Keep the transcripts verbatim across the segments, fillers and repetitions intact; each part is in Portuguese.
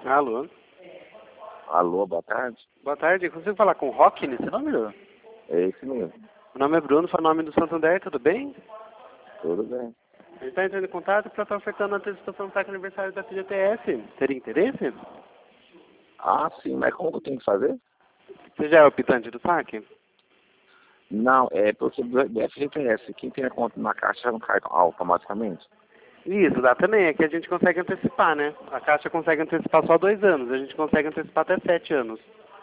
Alô? Alô, boa tarde. Boa tarde, consigo falar com o Roque nesse número? É esse mesmo. Meu nome é Bruno, foi o nome do Santander, tudo bem? Tudo bem. A gente está entrando em contato para estar ofertando a antecipação do saque aniversário da F G T S. Teria interesse? Ah, sim, mas como que eu tenho que fazer? Você já é o optante do saque? Não, é porque do F G T S, quem tem a conta na caixa não cai automaticamente. Isso, dá também, é que a gente consegue antecipar, né? A Caixa consegue antecipar só dois anos, a gente consegue antecipar até sete anos.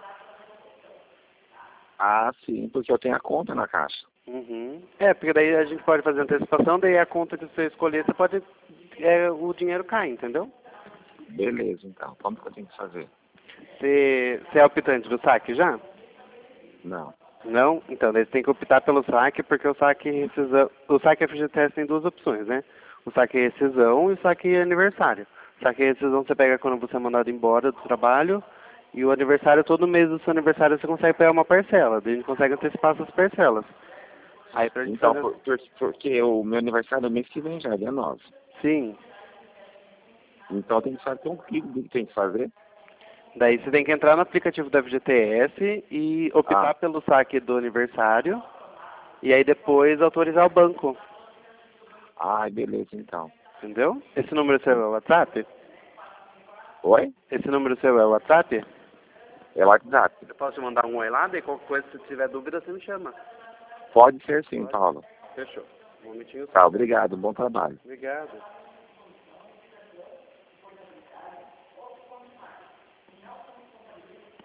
Ah, sim, porque eu tenho a conta na caixa. Uhum. É, porque daí a gente pode fazer antecipação, daí a conta que você escolher, você pode, é, o dinheiro cai, entendeu? Beleza, então. Como que eu tenho que fazer? Você, você é optante do saque já? Não. Não? Então, daí você tem que optar pelo saque, porque o saque rescisão, o saque F G T S tem duas opções, né? O saque rescisão e o saque aniversário. O saque rescisão você pega quando você é mandado embora do trabalho, e o aniversário, todo mês do seu aniversário você consegue pegar uma parcela, daí a gente consegue antecipar essas parcelas. Aí pra gente Então, fazer... por, por- porque o meu aniversário é mês que vem já, dia nove. Sim. Então tem que saber o que que tem que fazer. Daí você tem que entrar no aplicativo da F G T S e optar Ah, pelo saque do aniversário, e aí depois autorizar o banco. ai, beleza, então. Entendeu? Esse número seu é o WhatsApp? Oi? Esse número seu é o WhatsApp? É o WhatsApp. Eu posso te mandar um oi lá, daí qualquer coisa, se tiver dúvida, você me chama. Pode ser sim, Pode? Paulo. Fechou. Um momentinho só. Tá, obrigado. Bom trabalho. Obrigado.